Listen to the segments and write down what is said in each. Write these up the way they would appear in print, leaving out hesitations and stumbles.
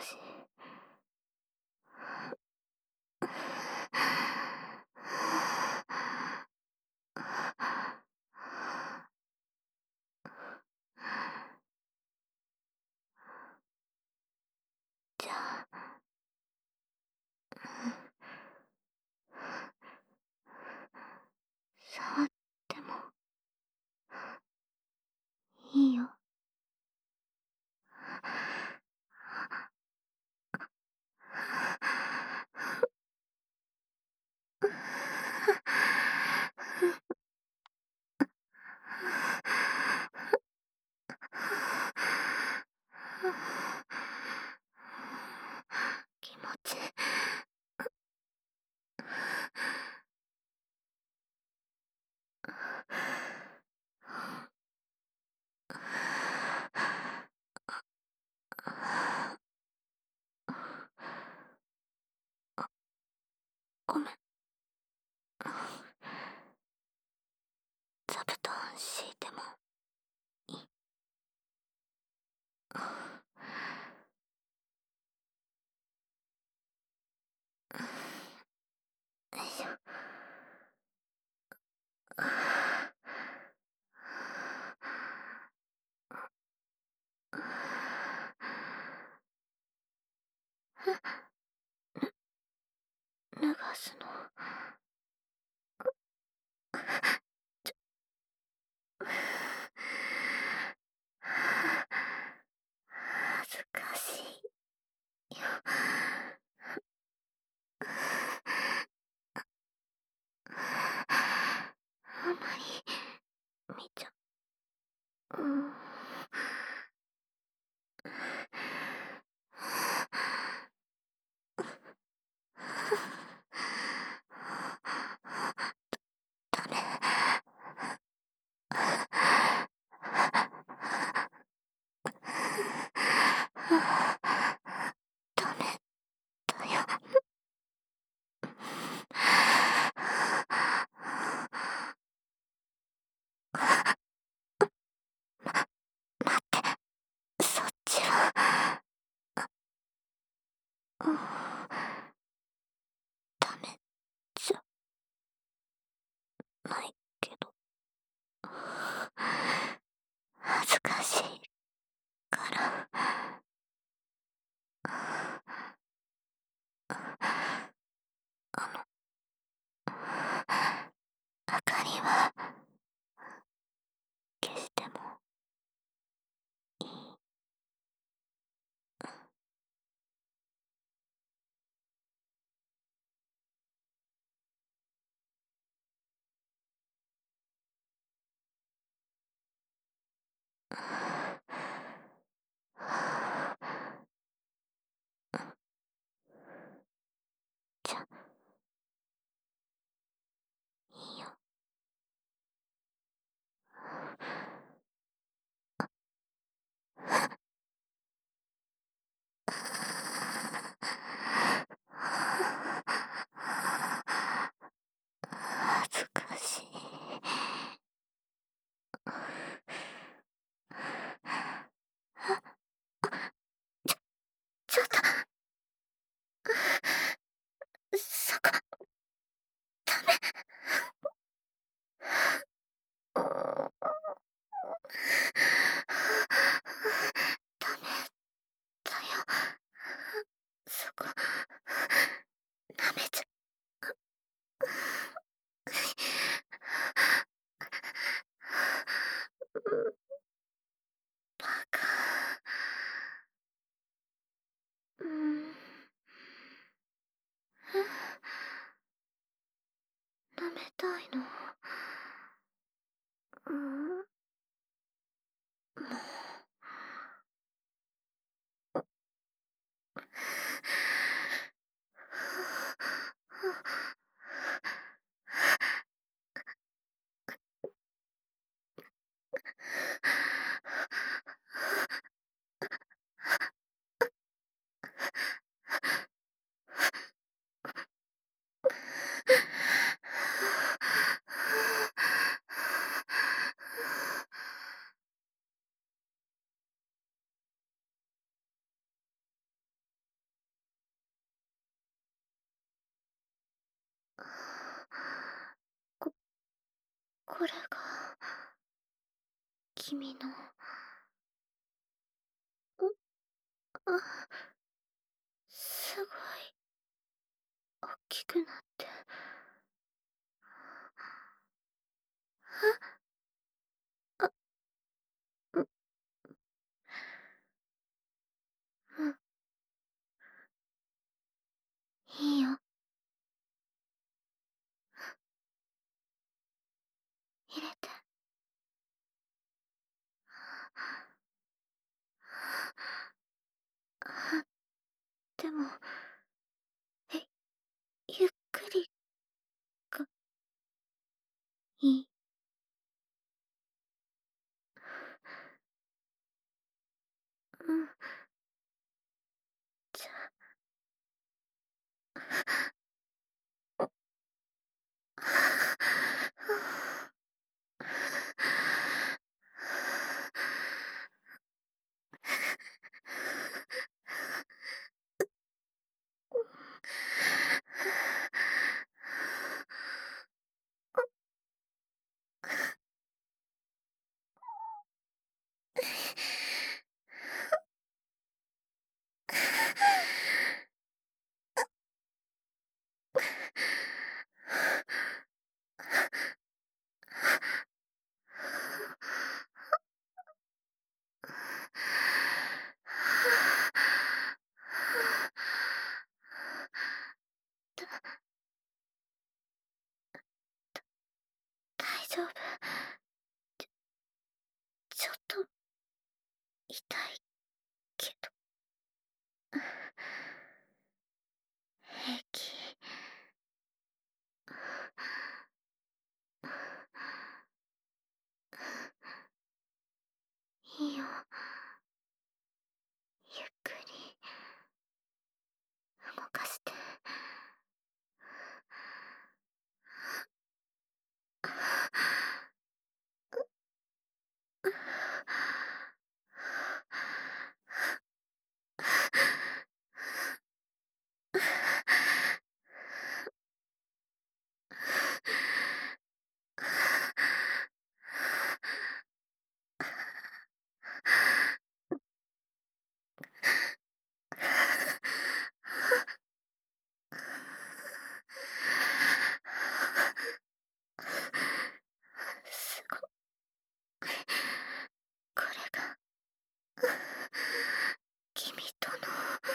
し。じゃあ、触ってもいいよ。気持ちごめん。座布団敷いてもいい？よいしょ。脱がすの恥ずかしいよ。あんまり見ちゃダメ。ダメだよ。待って、そっちは。ダメじゃないけど、恥ずかしいから。あの、明かりは消してもいい？じゃ、いいよ。恥ずかしい。ちょっと、そこ、ダメ。ダメだよ。そこ、舐めちゃ。バカ。うん。舐めたいの。うん。もこれが君の、あ、すごい大きくなって、あ、う、うん、いいよ、入れて。あ、でも、え、ゆっくりがいい。うん、じゃあ。大丈夫。ちょっと痛いけど、平気。いいよ。ゆっくり動かして。すごい。これが君との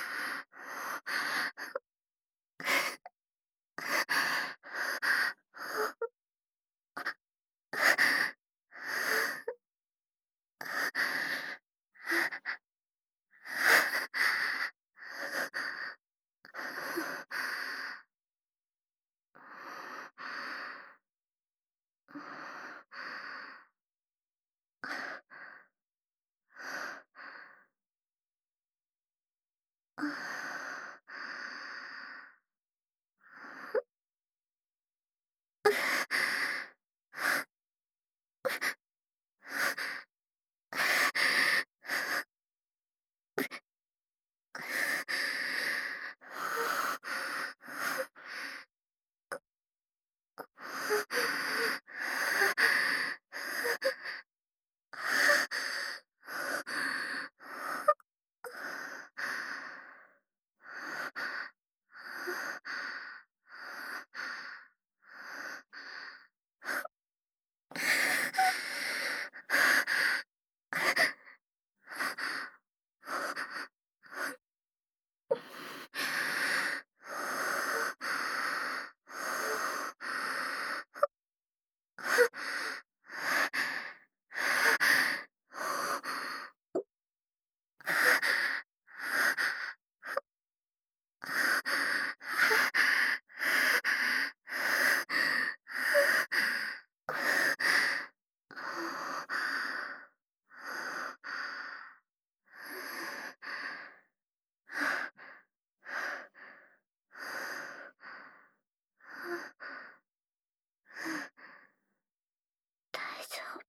大丈夫。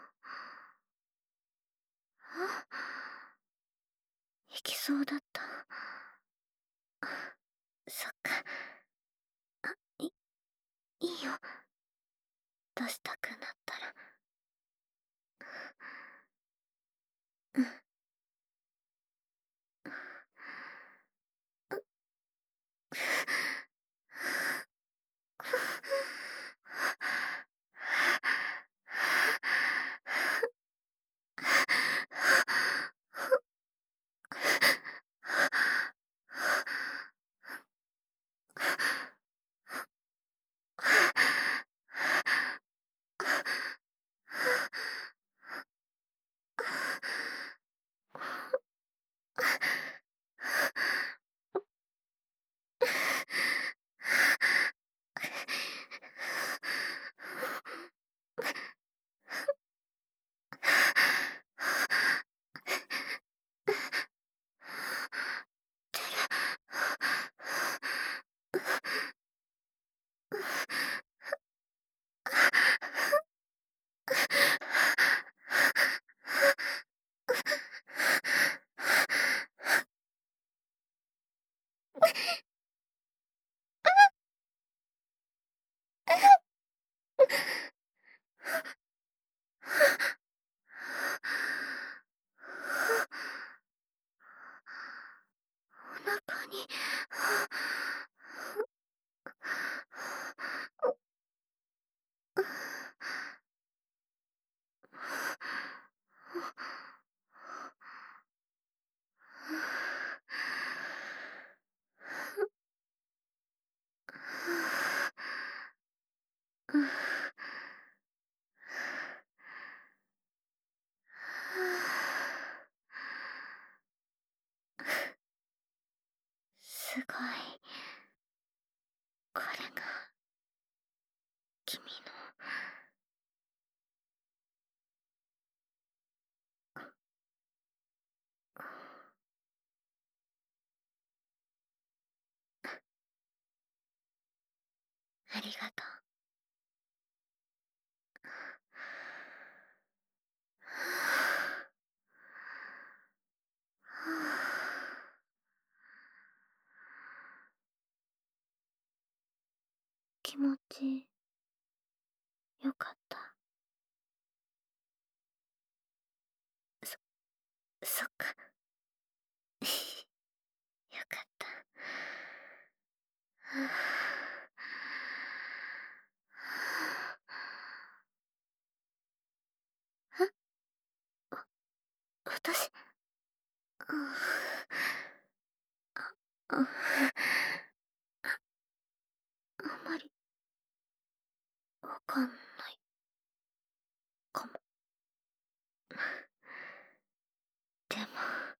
あ、行きそうだった。 出したくなったら、うん、お腹に、すごい。これが君の。ありがとう。気持ちよかった。そ、そっか。よかった。え、私、あ、あんまりわかんないかも。でも、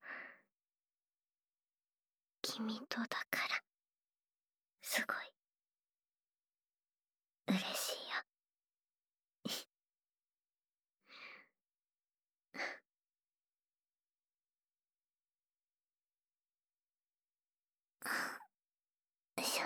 君とだから、すごい嬉しいよ。よいしょ。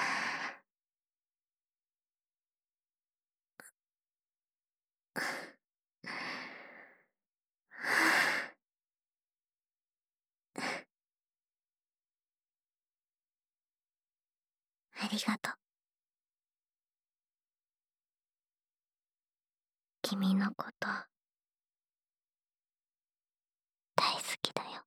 ありがとう。君のこと大好きだよ。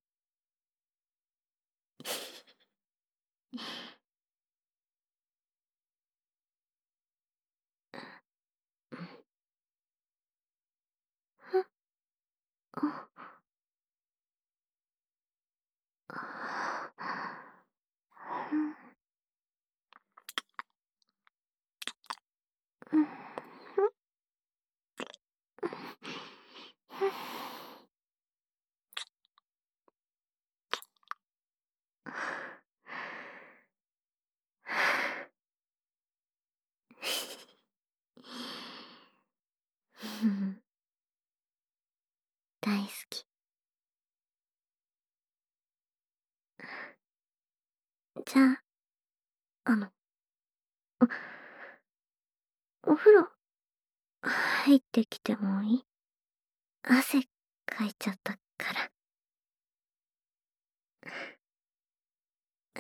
大好き。じゃあ、お風呂入ってきてもいい？汗かいちゃったから。うん。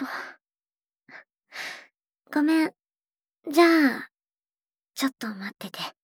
ごめん。じゃあ、ちょっと待ってて。